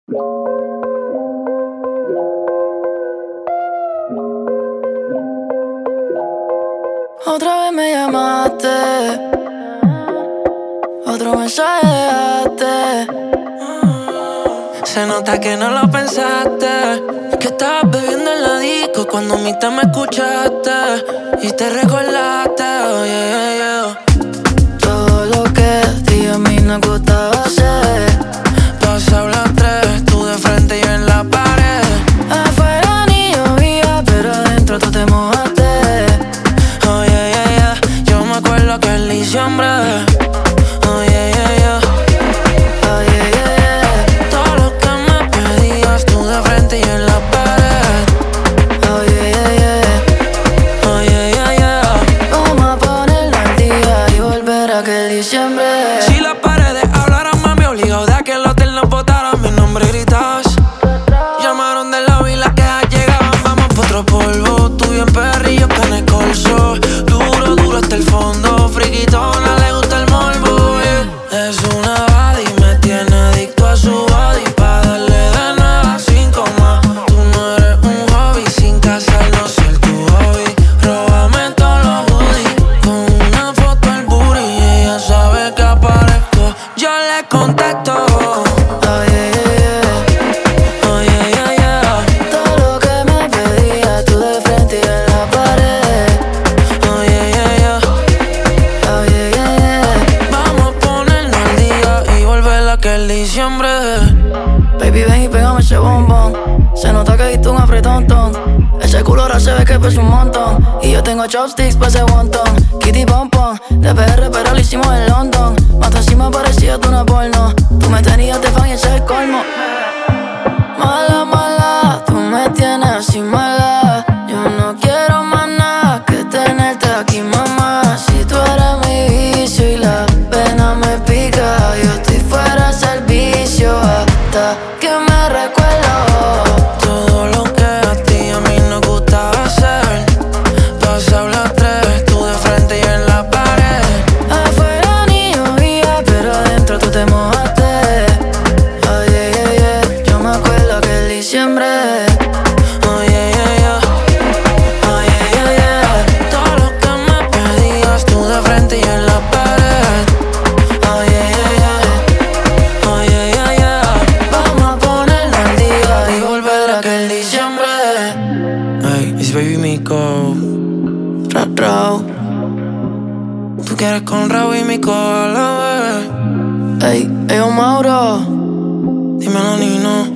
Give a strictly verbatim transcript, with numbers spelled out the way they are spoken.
Otra vez me llamaste, otro mensaje dejaste. Se nota que no lo pensaste, que estabas bebiendo en la disco cuando a mí te me escuchaste y te recordaste, oh yeah, yeah, yeah. Todo lo que a ti a mí nos gustaba hacer. Pasaba las tres, tú de frente y yo en la pared. Afuera ni llovía, pero adentro tú te mojaste. Oh yeah, yeah, yeah. Yo me acuerdo que en diciembre. Oh yeah, yeah, yeah. Oh yeah, yeah, yeah. Todo lo que me pedías, tú de frente y en la pared. Oh yeah, yeah, yeah. Oh yeah, yeah, yeah. Vamos a ponerlo al día y volver a aquel diciembre. Si las paredes hablaran, mami, obligado de aquel hotel nos botaron mi nombre y gritabas. Llamaron del lobby, las quejas llegaban. Vamos pa' otro polvo, tú bien perrillo con el colso. Duro, duro hasta el fondo, friquitona, le gusta el morbo, yeah. Es una body, me tiene adicto a su body. Pa' darle de nuevo a cinco más. Tú no eres un hobby, sin casarnos ser tu hobby. Róbame todos los hoodies, con una foto al booty. Y ella sabe que aparezco, yo le contesto. Oh yeah, yeah, yeah. Oh yeah, yeah, yeah. Todo lo que me pedías, tú de frente y en la pared. Oh yeah, yeah, yeah. Oh yeah, yeah, yeah. Vamos a ponernos al día y volver a aquel diciembre. Baby, ven y pégame ese bombón. Se nota que diste un apretón, ton. Ese culo ahora se ve que pesa un montón. Y yo tengo chopsticks pa' ese wonton. Kitty pompon, de P R pero lo hicimos en London. Más encima parecía tú una porno. Tú me tenías de fan y ese es el colmo. Mala, mala, tú me tienes así mala. Yo no quiero más nada que tenerte aquí, mamá. Si tú eres mi vicio y la pena me pica, yo estoy fuera de servicio hasta que me recuerdo. Todo lo que a ti a mí nos gustaba hacer. Pasaba las tres, tú de frente y en la pared. Afuera ni llovía, pero adentro tú te mojaste. Oh yeah, yeah, yeah. Yo me acuerdo que el diciembre. Oh yeah, yeah, yeah. Oh yeah, yeah, yeah. Todo lo que me pedías, tú de frente y en la pared. Oh yeah, yeah, yeah. Oh yeah, yeah, yeah. Vamos a ponerlo al día y volver a aquel diciembre. Hey, it's Baby Mico. Ra, ra. Tú quieres con Raúl y Mico a la vez. Ey, ey, oh, Mauro. Dímelo, Nino.